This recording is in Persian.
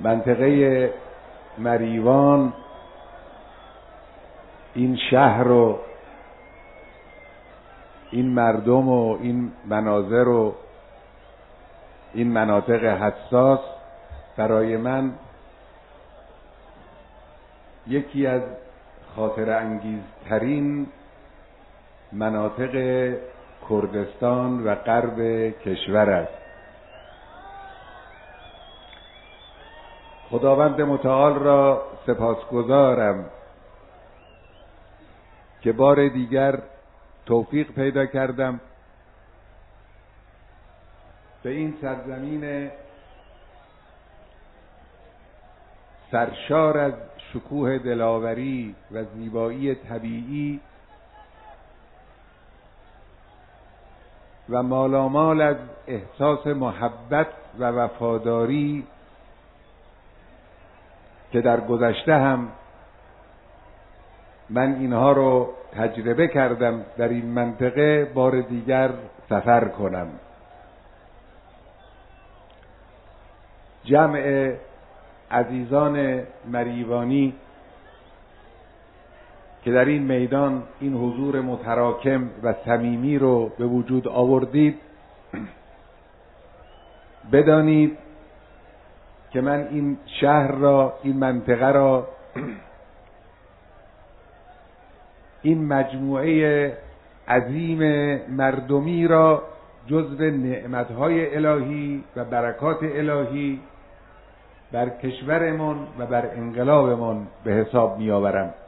منطقه مریوان، این شهر و این مردم و این مناظر و این مناطق حساس برای من یکی از خاطر انگیزترین مناطق کردستان و غرب کشور است. خداوند متعال را سپاسگزارم که بار دیگر توفیق پیدا کردم به این سرزمین سرشار از شکوه دلاوری و زیبایی طبیعی و مالامال از احساس محبت و وفاداری که در گذشته هم من اینها رو تجربه کردم در این منطقه بار دیگر سفر کنم. جمع عزیزان مریوانی که در این میدان این حضور متراکم و صمیمی رو به وجود آوردید، بدانید که من این شهر را، این منطقه را، این مجموعه عظیم مردمی را جزو نعمتهای الهی و برکات الهی بر کشورمان و بر انقلابمان به حساب می آورم.